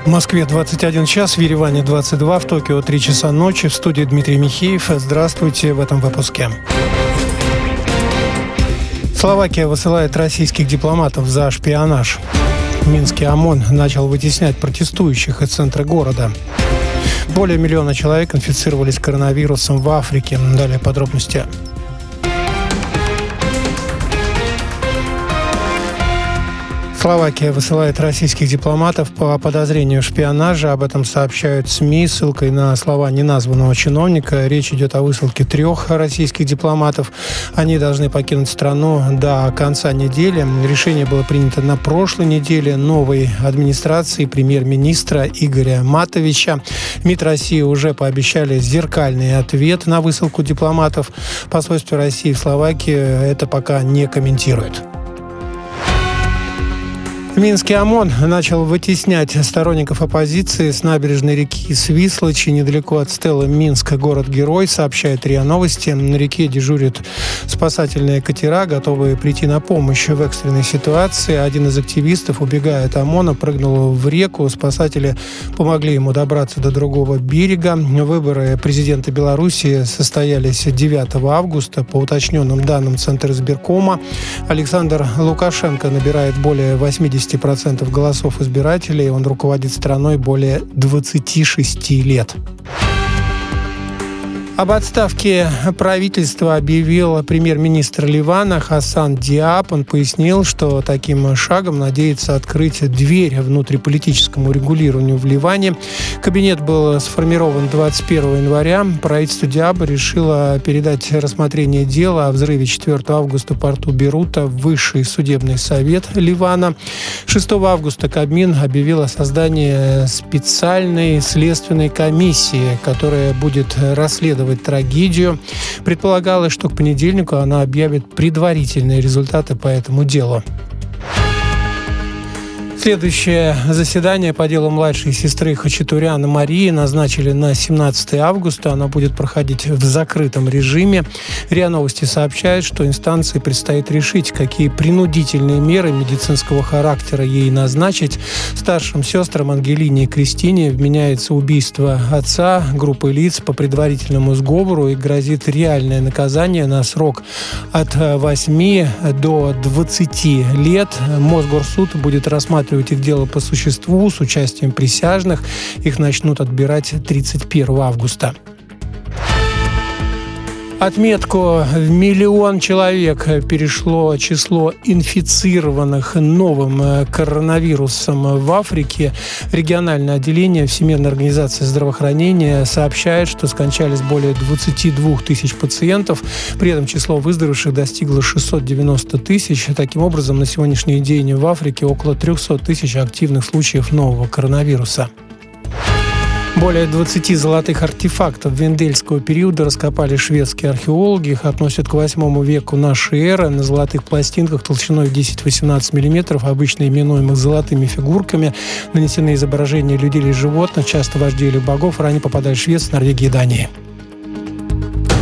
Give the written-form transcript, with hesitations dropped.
В Москве 21 час, в Ереване 22, в Токио 3 часа ночи. В студии Дмитрий Михеев. Здравствуйте в этом выпуске. Словакия высылает российских дипломатов за шпионаж. Минский ОМОН начал вытеснять протестующих из центра города. Более миллиона человек инфицировались коронавирусом в Африке. Далее подробности. Словакия высылает российских дипломатов по подозрению в шпионаже. Об этом сообщают СМИ ссылкой на слова неназванного чиновника. Речь идет о высылке 3 российских дипломатов. Они должны покинуть страну до конца недели. Решение было принято на прошлой неделе новой администрации премьер-министра Игоря Матовича. МИД России уже пообещали зеркальный ответ на высылку дипломатов. Посольство России в Словакии это пока не комментирует. Минский ОМОН начал вытеснять сторонников оппозиции с набережной реки Свислочи недалеко от стелы Минск, город-герой, сообщает РИА Новости. На реке дежурят спасательные катера, готовые прийти на помощь в экстренной ситуации. Один из активистов, убегая от ОМОНа, прыгнул в реку. Спасатели помогли ему добраться до другого берега. Выборы президента Беларуси состоялись 9 августа. По уточненным данным Центра избиркома, Александр Лукашенко набирает более 80% голосов избирателей. Он руководит страной более 26 лет. Об отставке правительства объявил премьер-министр Ливана Хасан Диаб. Он пояснил, что таким шагом надеется открыть дверь внутриполитическому регулированию в Ливане. Кабинет был сформирован 21 января. Правительство Диаба решило передать рассмотрение дела о взрыве 4 августа в порту Бейрута в Высший судебный совет Ливана. 6 августа Кабмин объявил о создании специальной следственной комиссии, которая будет расследовать трагедию. Предполагалось, что к понедельнику она объявит предварительные результаты по этому делу. Следующее заседание по делу младшей сестры Хачатуряна Марии назначили на 17 августа. Оно будет проходить в закрытом режиме. РИА Новости сообщает, что инстанции предстоит решить, какие принудительные меры медицинского характера ей назначить. Старшим сестрам Ангелине и Кристине вменяется убийство отца группы лиц по предварительному сговору и грозит реальное наказание на срок от 8 до 20 лет. Мосгорсуд будет рассматривать их дело по существу с участием присяжных. Их начнут отбирать 31 августа. Отметку в 1 миллион человек перешло число инфицированных новым коронавирусом в Африке. Региональное отделение Всемирной организации здравоохранения сообщает, что скончались более 22 тысяч пациентов. При этом число выздоровевших достигло 690 тысяч. Таким образом, на сегодняшний день в Африке около 300 тысяч активных случаев нового коронавируса. Более 20 золотых артефактов вендельского периода раскопали шведские археологи. Их относят к 8 веку нашей эры. На золотых пластинках толщиной 10-18 мм, обычно именуемых золотыми фигурками, нанесены изображения людей или животных, часто вождей или богов, ранее попадали в Швецию, Норвегию и Данию.